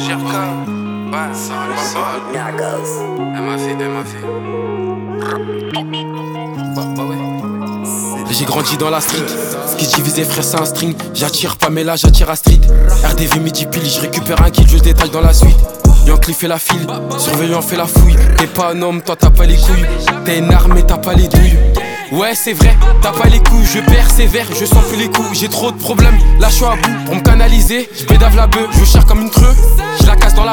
gère comme. Ouais, ça elle m'a fait. Bah ouais. J'ai grandi dans la street. Ce qui divisait frère c'est un string. J'attire Pamela, j'attire Astrid. RDV midi pile, je récupère un kill, je détaille dans la suite. Yankee fait la file, surveillant fait la fouille. T'es pas un homme, toi t'as pas les couilles. T'es une arme et t'as pas les douilles. Ouais c'est vrai, t'as pas les couilles, je persévère, je sens plus les coups. J'ai trop de problèmes, là je suis à bout pour me canaliser. Je bédave la bœuf, je cherche comme une creux. Je la casse dans la